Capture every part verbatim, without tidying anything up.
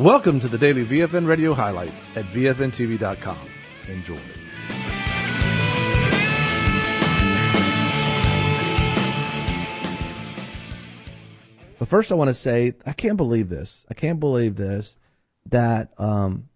Welcome to the daily V F N Radio highlights at V F N T V dot com. Enjoy. But first I want to say, I can't believe this. I can't believe this, that um,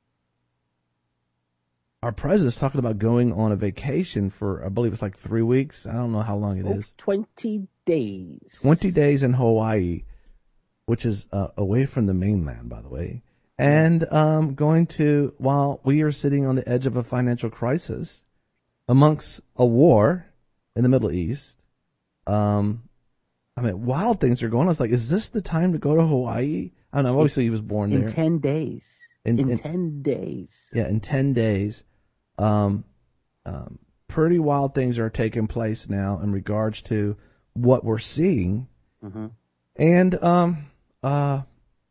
our president's talking about going on a vacation for, I believe it's like three weeks. I don't know how long it oh, is. twenty days. twenty days in Hawaii, which is uh, away from the mainland, by the way. And um, going to, while we are sitting on the edge of a financial crisis amongst a war in the Middle East, um, I mean, wild things are going on. It's like, is this the time to go to Hawaii? I don't know. Obviously, he was born in there. In ten days. In, in, in ten days. Yeah, in ten days. Um, um, pretty wild things are taking place now in regards to what we're seeing. Mm-hmm. And, um, uh,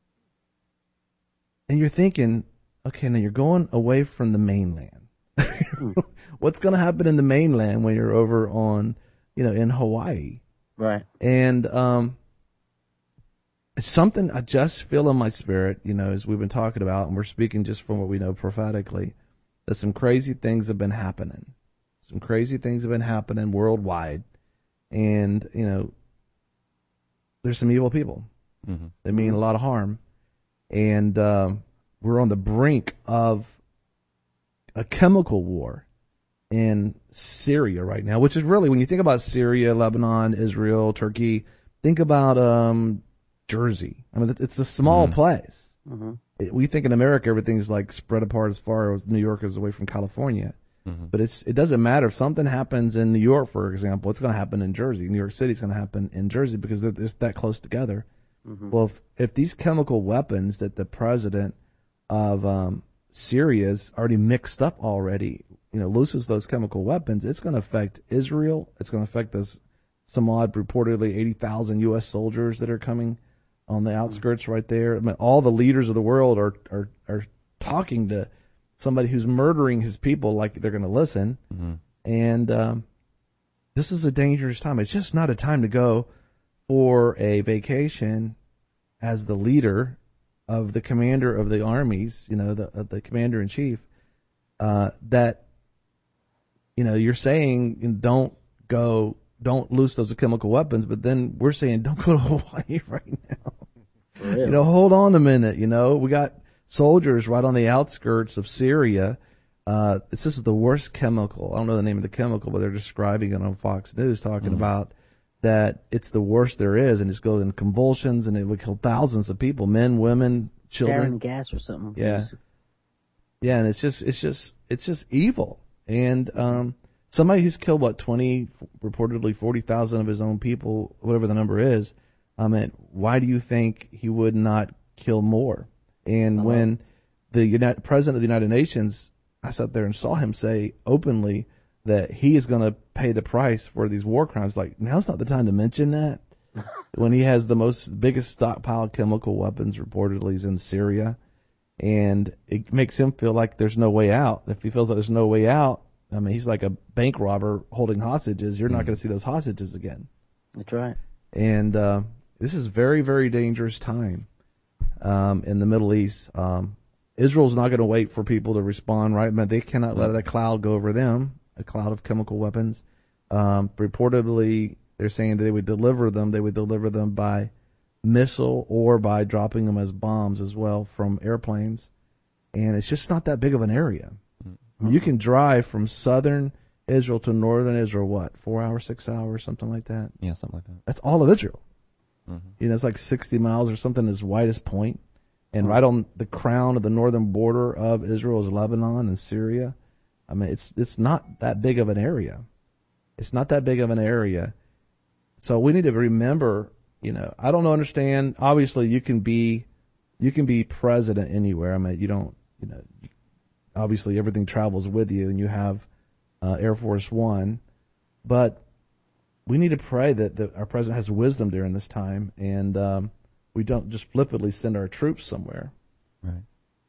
and you're thinking, okay, now you're going away from the mainland. mm. What's going to happen in the mainland when you're over on, you know, in Hawaii? Right. And um, it's something I just feel in my spirit, you know, as we've been talking about, and we're speaking just from what we know prophetically, that some crazy things have been happening. Some crazy things have been happening worldwide. And, you know, there's some evil people. Mm-hmm. They mean a lot of harm. And um, we're on the brink of a chemical war in Syria right now, which is really, when you think about Syria, Lebanon, Israel, Turkey, think about um, Jersey. I mean, it's a small mm-hmm. place. Mm-hmm. It, we think in America everything's like spread apart as far as New York is away from California. Mm-hmm. But it's it doesn't matter. If something happens in New York, for example, it's going to happen in Jersey. New York City is going to happen in Jersey because they're, they're that close together. Mm-hmm. Well, if, if these chemical weapons that the president of um, Syria's already mixed up already, you know, looses those chemical weapons, it's going to affect Israel. It's going to affect this, some odd, reportedly eighty thousand U S soldiers that are coming on the outskirts right there. I mean, all the leaders of the world are, are, are talking to somebody who's murdering his people like they're going to listen. Mm-hmm. And um, this is a dangerous time. It's just not a time to go for a vacation as the leader of the commander of the armies, you know, the uh, the commander in chief, uh, that, you know, you're saying don't go, don't loose those chemical weapons, but then we're saying don't go to Hawaii right now. Really? You know, hold on a minute. You know, we got soldiers right on the outskirts of Syria. Uh, this is the worst chemical. I don't know the name of the chemical, but they're describing it on Fox News, talking mm. about that it's the worst there is, and it's going in convulsions, and it would kill thousands of people, men, women, children. Sarin gas or something. Yeah, yeah, and it's just, it's just, it's just evil. And um, somebody who's killed what twenty, reportedly forty thousand of his own people, whatever the number is. I mean, why do you think he would not kill more? And uh-huh. when the United, president of the United Nations, I sat there and saw him say openly that he is going to pay the price for these war crimes. Like, now's not the time to mention that. When he has the most biggest stockpile of chemical weapons reportedly is in Syria, and it makes him feel like there's no way out. If he feels like there's no way out, I mean, he's like a bank robber holding hostages. You're mm. not going to see those hostages again. That's right. And uh, this is very, very dangerous time um, in the Middle East. Um, Israel's not going to wait for people to respond, right? But they cannot let that cloud go over them. A cloud of chemical weapons. Um, reportedly, they're saying that they would deliver them. They would deliver them by missile or by dropping them as bombs as well from airplanes. And it's just not that big of an area. Mm-hmm. I mean, you can drive from southern Israel to northern Israel, what, four hours, six hours, something like that? Yeah, something like that. That's all of Israel. Mm-hmm. You know, it's like sixty miles or something, as widest point. And mm-hmm. right on the crown of the northern border of Israel is Lebanon and Syria. I mean, it's it's not that big of an area. It's not that big of an area. So we need to remember, you know, I don't understand. Obviously, you can be you can be president anywhere. I mean, you don't, you know, obviously everything travels with you, and you have uh, Air Force One. But we need to pray that, that our president has wisdom during this time, and um, we don't just flippantly send our troops somewhere. Right.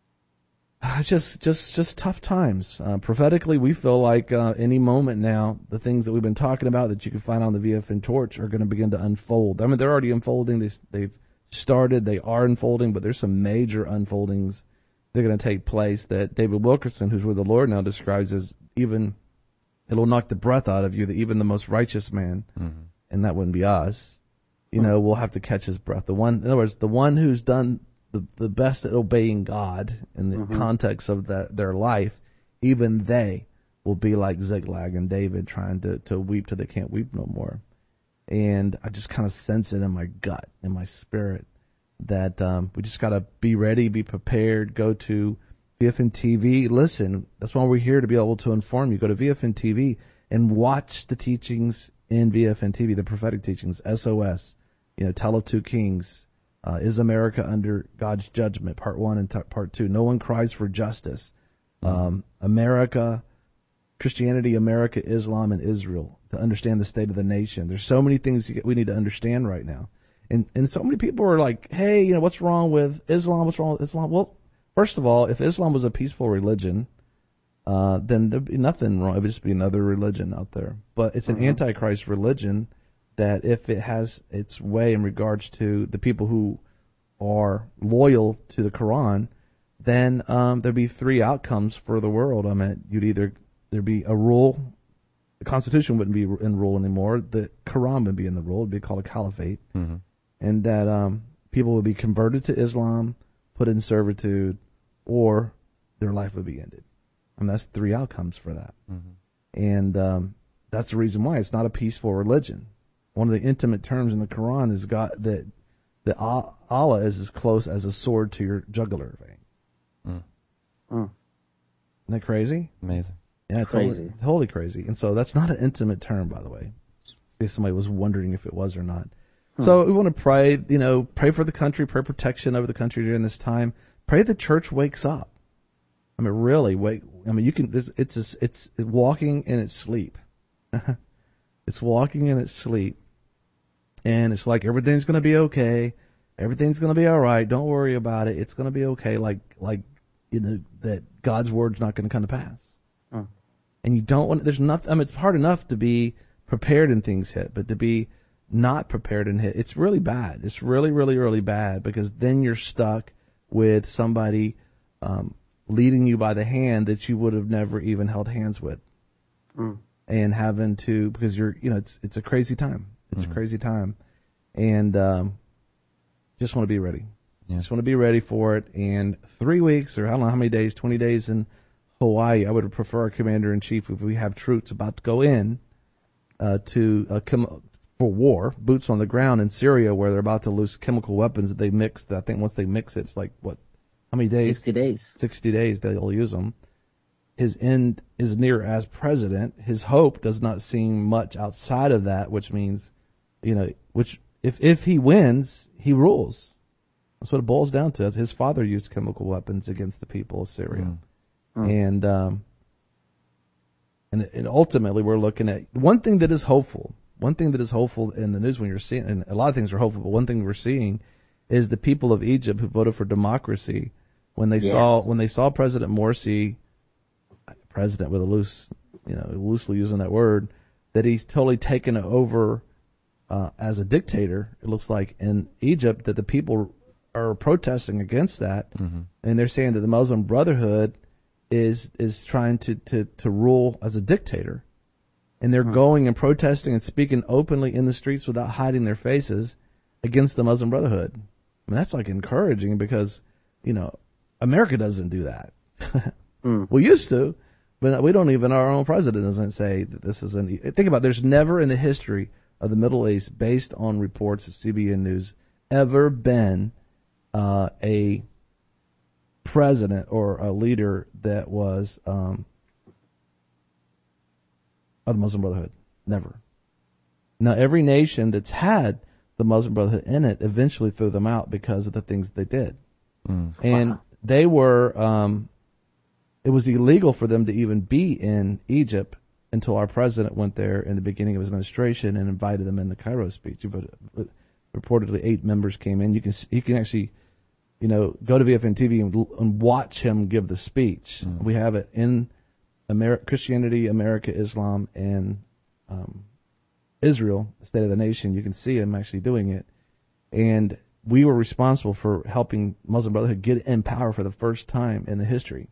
It's just, just, just tough times. Uh, prophetically, we feel like uh, any moment now, the things that we've been talking about that you can find on the V F N Torch are going to begin to unfold. I mean, they're already unfolding. They, they've started. They are unfolding, but there's some major unfoldings that are going to take place that David Wilkerson, who's with the Lord now, describes as even, it'll knock the breath out of you that even the most righteous man, mm-hmm. and that wouldn't be us, you know, will have to catch his breath. The one, in other words, the one who's done the, the best at obeying God in the mm-hmm. context of that, their life, even they will be like Ziklag and David trying to, to weep till they can't weep no more. And I just kind of sense it in my gut, in my spirit, that um, we just got to be ready, be prepared, go to V F N T V. Listen, that's why we're here, to be able to inform you. Go to V F N T V and watch the teachings in V F N T V, the prophetic teachings, S O S, you know, Tale of Two Kings, uh, Is America Under God's Judgment, part one and t- part two. No One Cries for Justice. Um, America, Christianity, America, Islam, and Israel, to understand the state of the nation. There's so many things we need to understand right now. And and so many people are like, hey, you know, what's wrong with Islam? What's wrong with Islam? Well, first of all, if Islam was a peaceful religion, uh, then there'd be nothing wrong. It would just be another religion out there. But it's an mm-hmm. antichrist religion that, if it has its way in regards to the people who are loyal to the Quran, then um, there'd be three outcomes for the world. I mean, you'd either, there'd be a rule, the Constitution wouldn't be in rule anymore, the Quran would be in the rule, it'd be called a caliphate, mm-hmm. and that um, people would be converted to Islam, put in servitude, or their life would be ended. And that's three outcomes for that. Mm-hmm. And um, that's the reason why it's not a peaceful religion. One of the intimate terms in the Quran is God, that, that Allah is as close as a sword to your jugular vein. Mm. Mm. Isn't that crazy? Amazing. Yeah, it's crazy. Totally, totally crazy. And so that's not an intimate term, by the way. If somebody was wondering if it was or not. Hmm. So we want to pray, you know, pray for the country, pray protection over the country during this time. Pray the church wakes up. I mean, really, wake. I mean, you can. It's it's it's, it's walking in its sleep. It's walking in its sleep, and it's like everything's going to be okay. Everything's going to be all right. Don't worry about it. It's going to be okay. Like, like, you know, that God's word's not going to come to pass. Hmm. And you don't want, there's nothing, I mean, it's hard enough to be prepared and things hit, but to be not prepared and hit, it's really bad. It's really, really, really bad, because then you're stuck with somebody um, leading you by the hand that you would have never even held hands with. Hmm. And having to, because you're, you know, it's, it's a crazy time. It's mm-hmm. a crazy time. And, um, just want to be ready. Yeah. Just want to be ready for it. And three weeks, or I don't know how many days, twenty days in Hawaii, I would prefer our commander-in-chief, if we have troops about to go in uh, to uh, come for war, boots on the ground in Syria, where they're about to lose chemical weapons that they mixed. I think once they mix it, it's like, what, how many days? sixty days. sixty days they'll use them. His end is near as president. His hope does not seem much outside of that, which means, you know, which if if he wins, he rules. That's what it boils down to. His father used chemical weapons against the people of Syria. Mm. Mm. And, um, and and ultimately we're looking at one thing that is hopeful. One thing that is hopeful in the news when you're seeing, and a lot of things are hopeful, but one thing we're seeing is the people of Egypt who voted for democracy, when they yes. saw when they saw President Morsi, president with a loose, you know, loosely using that word, that he's totally taken over uh, as a dictator. It looks like in Egypt that the people are protesting against that, mm-hmm. and they're saying that the Muslim Brotherhood is is trying to, to, to rule as a dictator, and they're mm-hmm. going and protesting and speaking openly in the streets without hiding their faces against the Muslim Brotherhood. I mean, that's like encouraging, because, you know, America doesn't do that. mm. We used to, but we don't even, our own president doesn't say that this is an, think about it, there's never in the history of the Middle East, based on reports of C B N News, ever been uh, a president or a leader that was um, of the Muslim Brotherhood. Never. Now, every nation that's had the Muslim Brotherhood in it eventually threw them out because of the things they did. Mm. And wow. they were, um, it was illegal for them to even be in Egypt until our president went there in the beginning of his administration and invited them in the Cairo speech. But reportedly eight members came in. You can you can actually, you know, go to V F N T V and, and watch him give the speech. Mm. We have it in Ameri- Christianity, America, Islam, and um, Israel, the State of the Nation. You can see him actually doing it. And we were responsible for helping Muslim Brotherhood get in power for the first time in the history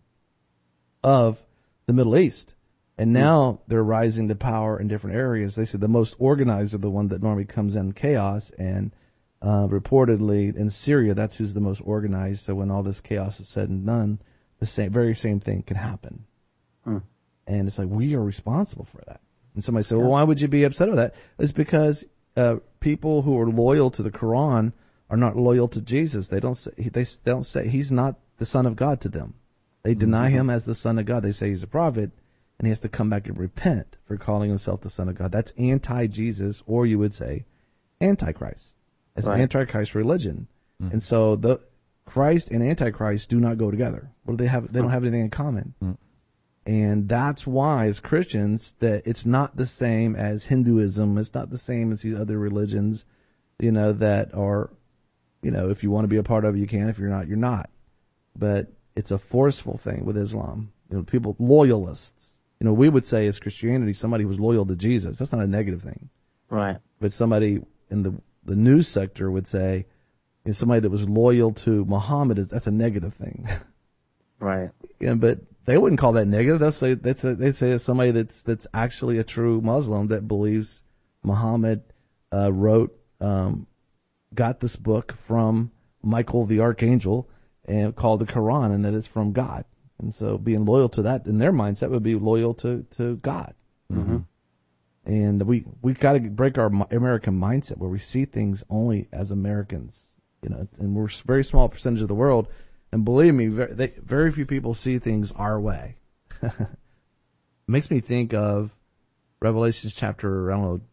of the Middle East. And now they're rising to power in different areas. They said the most organized are the one that normally comes in chaos, and uh, reportedly in Syria, that's who's the most organized. So when all this chaos is said and done, the same, very same thing can happen. Hmm. And it's like, we are responsible for that. And somebody said, well, why would you be upset with that? It's because uh, people who are loyal to the Quran are not loyal to Jesus. They don't say, they don't say he's not the Son of God to them. They deny mm-hmm. him as the Son of God. They say he's a prophet, and he has to come back and repent for calling himself the Son of God. That's anti-Jesus, or you would say antichrist. It's right. An antichrist religion. Mm-hmm. And so the Christ and antichrist do not go together. What do they have? They don't have anything in common. Mm-hmm. And that's why, as Christians, that it's not the same as Hinduism. It's not the same as these other religions, you know, that are, you know, if you want to be a part of it, you can. If you're not, you're not. But it's a forceful thing with Islam. You know, people, loyalists. You know, we would say as Christianity, somebody who was loyal to Jesus. That's not a negative thing. Right. But somebody in the, the news sector would say, you know, somebody that was loyal to Muhammad, is that's a negative thing. Right. Yeah, but they wouldn't call that negative. They'll say that's a, they say it's somebody that's that's actually a true Muslim that believes Muhammad uh, wrote, um, got this book from Michael the Archangel and called the Quran, and that it's from God. And so being loyal to that in their mindset would be loyal to, to God. Mm-hmm. And we we got to break our American mindset where we see things only as Americans, you know, and we're a very small percentage of the world. And believe me, very, they, very few people see things our way. It makes me think of Revelations chapter, I don't know,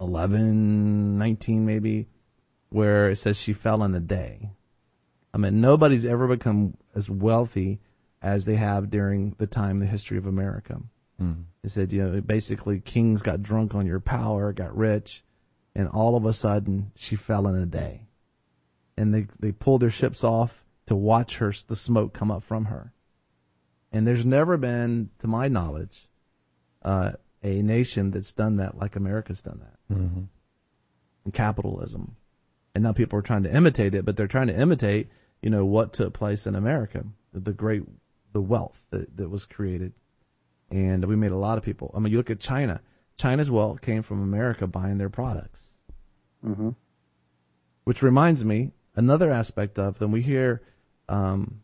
eleven, nineteen maybe, where it says she fell in a day. I mean, nobody's ever become as wealthy as they have during the time, the history of America. Mm. It said, you know, basically kings got drunk on your power, got rich, and all of a sudden she fell in a day. And they, they pulled their ships off to watch her, the smoke come up from her. And there's never been, to my knowledge, uh, a nation that's done that like America's done that. Mm-hmm. And capitalism. And now people are trying to imitate it, but they're trying to imitate, you know, what took place in America, the, the great, the wealth that, that was created. And we made a lot of people. I mean, you look at China. China's wealth came from America buying their products. Mm-hmm. Which reminds me, another aspect of them, we hear um,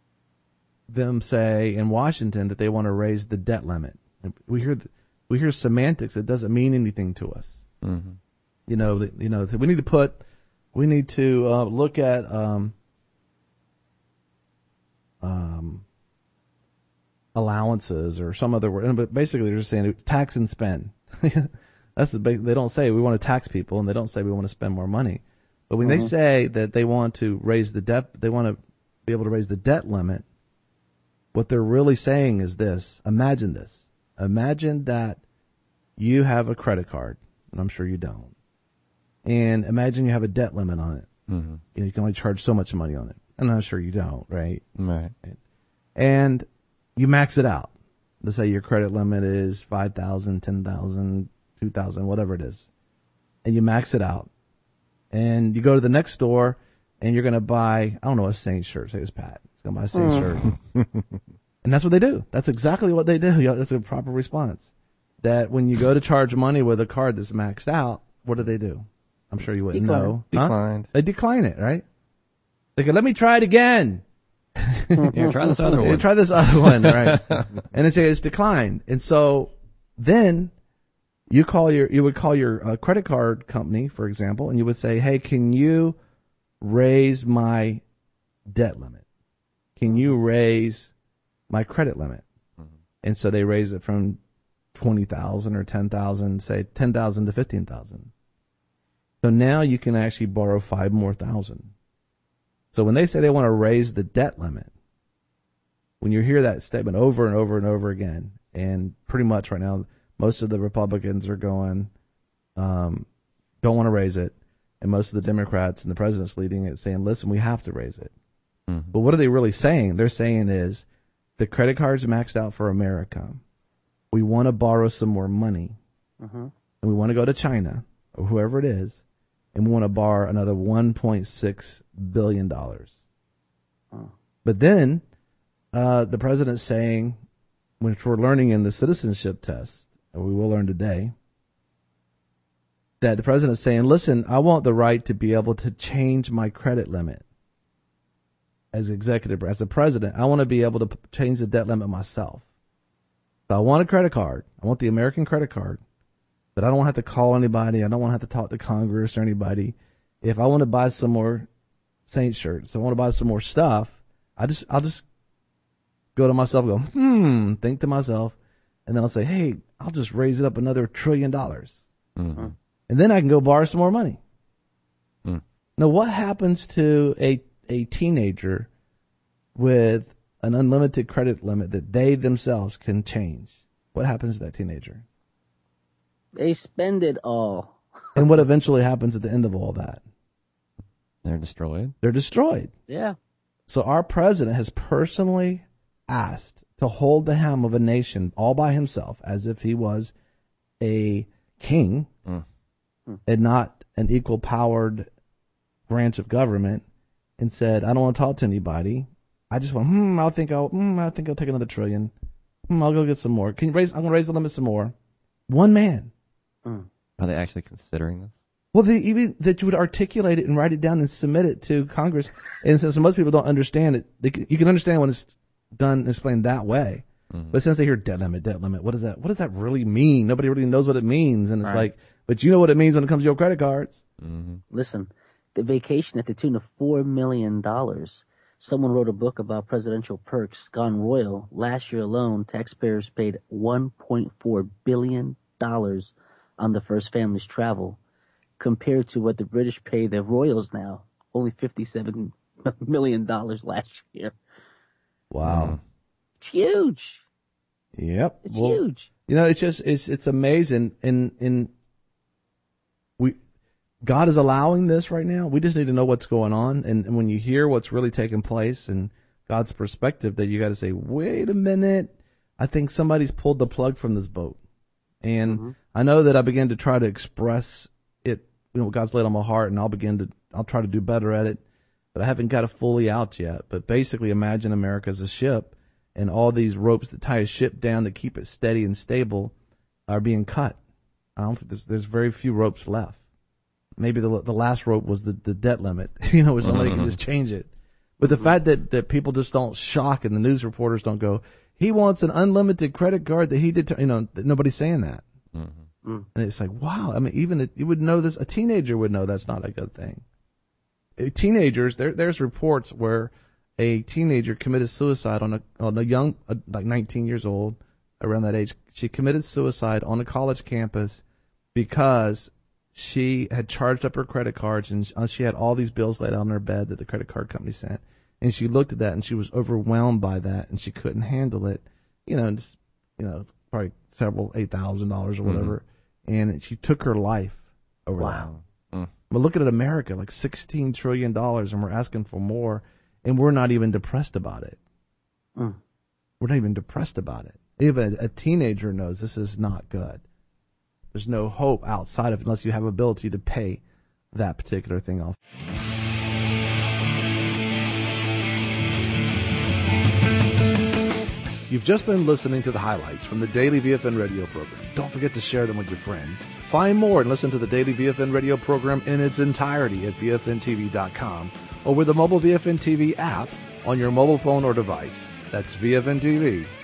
them say in Washington that they want to raise the debt limit. We hear we hear semantics that doesn't mean anything to us. Mm-hmm. You know, the, you know, we need to put, we need to uh, look at um, um, allowances or some other word, but basically they're just saying tax and spend. That's the big, they don't say we want to tax people, and they don't say we want to spend more money. But when mm-hmm. they say that they want to raise the debt, they want to be able to raise the debt limit, what they're really saying is this. Imagine this. Imagine that you have a credit card, and I'm sure you don't. And imagine you have a debt limit on it. Mm-hmm. You know, you can only charge so much money on it. And I'm sure you don't, right? Right. And you max it out. Let's say your credit limit is five thousand dollars, ten thousand dollars, two thousand dollars, whatever it is. And you max it out. And you go to the next store, and you're going to buy, I don't know, a Saints shirt. Say it's Pat. He's going to buy a Saints mm. shirt. And that's what they do. That's exactly what they do. That's a proper response. That when you go to charge money with a card that's maxed out, what do they do? I'm sure you wouldn't Decline. know. Declined. Huh? They decline it, right? They go, let me try it again. Yeah, try this other one. Yeah, try this other one, right? And they say it's declined. And so then you call your, you would call your uh, credit card company, for example, and you would say, hey, can you raise my debt limit? Can you raise my credit limit? Mm-hmm. And so they raise it from twenty thousand or ten thousand, say ten thousand to fifteen thousand. So now you can actually borrow five more thousand. So when they say they want to raise the debt limit, when you hear that statement over and over and over again, and pretty much right now, most of the Republicans are going, um, don't want to raise it. And most of the Democrats and the president's leading it saying, listen, we have to raise it. Mm-hmm. But what are they really saying? They're saying is the credit card's maxed out for America. We want to borrow some more money. Mm-hmm. And we want to go to China or whoever it is and we want to borrow another one point six billion dollars. Oh. But then uh, the president's saying, which we're learning in the citizenship test, or we will learn today, that the president's saying, listen, I want the right to be able to change my credit limit. As executive, as the president, I want to be able to p- change the debt limit myself. So I want a credit card. I want the American credit card. But I don't want to have to call anybody. I don't want to have to talk to Congress or anybody. If I want to buy some more Saint shirts, I want to buy some more stuff, I just, I'll just go to myself and go, hmm, think to myself, and then I'll say, hey, I'll just raise it up another trillion dollars. Mm-hmm. And then I can go borrow some more money. Mm. Now, what happens to a a teenager with an unlimited credit limit that they themselves can change? What happens to that teenager? They spend it all. And what eventually happens at the end of all that? They're destroyed. They're destroyed. Yeah. So our president has personally asked to hold the helm of a nation all by himself, as if he was a king Mm. and not an equal powered branch of government, and said, I don't want to talk to anybody. I just want, hmm, I think I'll, hmm, I think I'll take another trillion. Hmm, I'll go get some more. Can you raise, I'm going to raise the limit some more. One man. Mm. Are they actually considering this? Well, they, even that you would articulate it and write it down and submit it to Congress. And since most people don't understand it, they can, you can understand when it's done and explained that way. Mm-hmm. But since they hear debt limit, debt limit, what does that, what does that really mean? Nobody really knows what it means. And it's Right. like, but you know what it means when it comes to your credit cards. Mm-hmm. Listen, the vacation at the tune of four million dollars. Someone wrote a book about presidential perks gone royal. Last year alone, taxpayers paid one point four billion dollars on the first family's travel, compared to what the British pay the royals now, only fifty-seven million dollars last year. Wow. It's huge. Yep. It's Well, huge. You know, it's just, it's, it's amazing. And, and we, God is allowing this right now. We just need to know what's going on. And, and when you hear what's really taking place and God's perspective, that you got to say, wait a minute. I think somebody's pulled the plug from this boat. And Mm-hmm. I know that I began to try to express it, you know, what God's laid on my heart, and I'll begin to, I'll try to do better at it, but I haven't got it fully out yet. But basically, imagine America as a ship, and all these ropes that tie a ship down to keep it steady and stable are being cut. I don't think there's, there's very few ropes left. Maybe the the last rope was the, the debt limit, you know, where somebody can just change it. But the fact that, that people just don't shock, and the news reporters don't go, he wants an unlimited credit card that he did, you know, that nobody's saying that. Mm-hmm. Mm. And it's like, wow. I mean, even a, you would know this. A teenager would know that's not a good thing. Uh, Teenagers, there, there's reports where a teenager committed suicide on a on a young, uh, like nineteen years old, around that age. She committed suicide on a college campus because she had charged up her credit cards, and she had all these bills laid out on her bed that the credit card company sent. And she looked at that, and she was overwhelmed by that, and she couldn't handle it. You know, and just, you know, probably several eight thousand dollars or whatever. Mm-hmm. And she took her life over Wow. that. Mm. But look at America, like sixteen trillion dollars, and we're asking for more, and we're not even depressed about it. Mm. We're not even depressed about it. Even a, a teenager knows this is not good. There's no hope outside of, unless you have ability to pay that particular thing off. You've just been listening to the highlights from the Daily V F N radio program. Don't forget to share them with your friends. Find more and listen to the Daily V F N radio program in its entirety at V F N T V dot com or with the mobile V F N T V app on your mobile phone or device. That's V F N T V